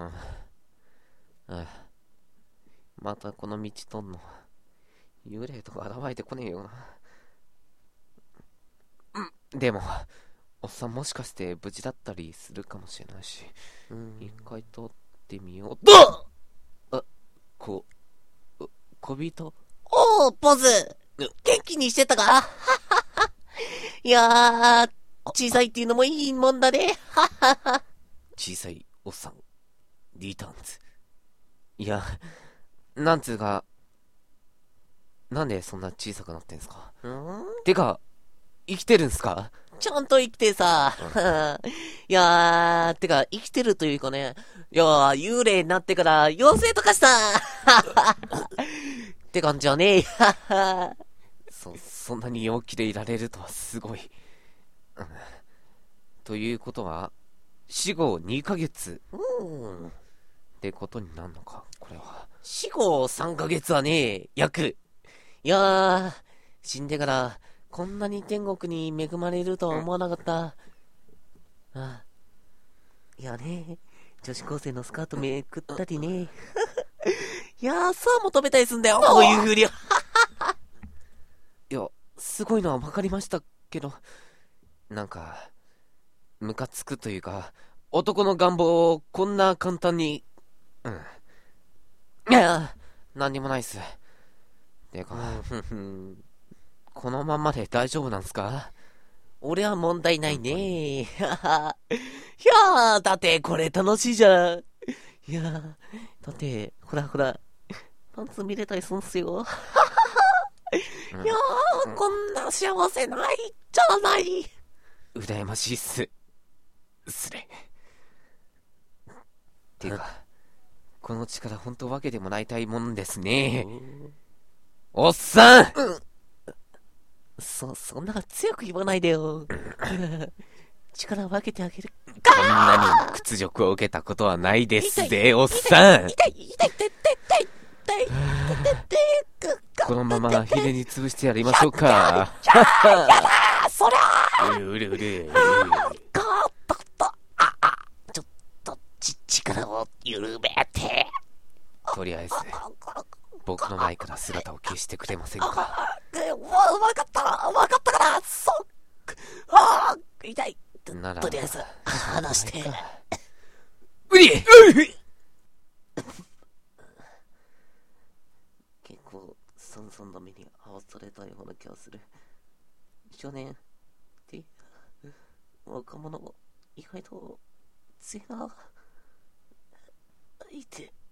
あ、またこの道とんの。幽霊とか現れてこねえよな。でも、おっさんもしかして無事だったりするかもしれないし、一回通ってみよう。あ、こ、小人。 おー、ポズ元気にしてたかいやー、小さいっていうのもいいもんだね。 小さいおっさん、リターンズ。いや、なんつうか、なんでそんな小さくなってんすか？てか、生きてるんすか？ ちゃんと生きてさ。いやー、てか、生きてるというかね。いやー、幽霊になってから妖精とかしたって感じはね。 そんなに陽気でいられるとはすごい。ということは、死後2ヶ月ってことになるのか、これは。 死後3ヶ月はね、約。いやー、死んでからこんなに天国に恵まれるとは思わなかった。いやね、女子高生のスカートめくったりね。いやー、サーも食べたりすんだよ、こういう風に。 いや、すごいのは分かりましたけど、なんか、ムカつくというか、男の願望をこんな簡単に、いや、なんにもないっす。てか、このまんまで大丈夫なんすか？ 俺は問題ないね。いやー、だってこれ楽しいじゃん。いやー、だって、ほらほら、パンツ見れたりすんすよ。いやー、こんな幸せないじゃない。 羨ましいっす。すれ。てか、この力本当わけでもないたいもんですね。おっさん、 そんな強く言わないでよ。力を分けてあげる。 こんなに屈辱を受けたことはないですぜ、おっさん。 痛い、痛い、痛い、痛い、痛い、 このままひれに潰してやりましょうか。 そりゃうるうる。 ガーッとちょっと、力を緩めて。 とりあえず、僕の前から姿を消してくれませんか？ わかったから、痛い。 なら、 とりあえず、話して。 うり結構、さんさんの目に合わされたような気がする。少年って、若者、意外と、強いな。いて。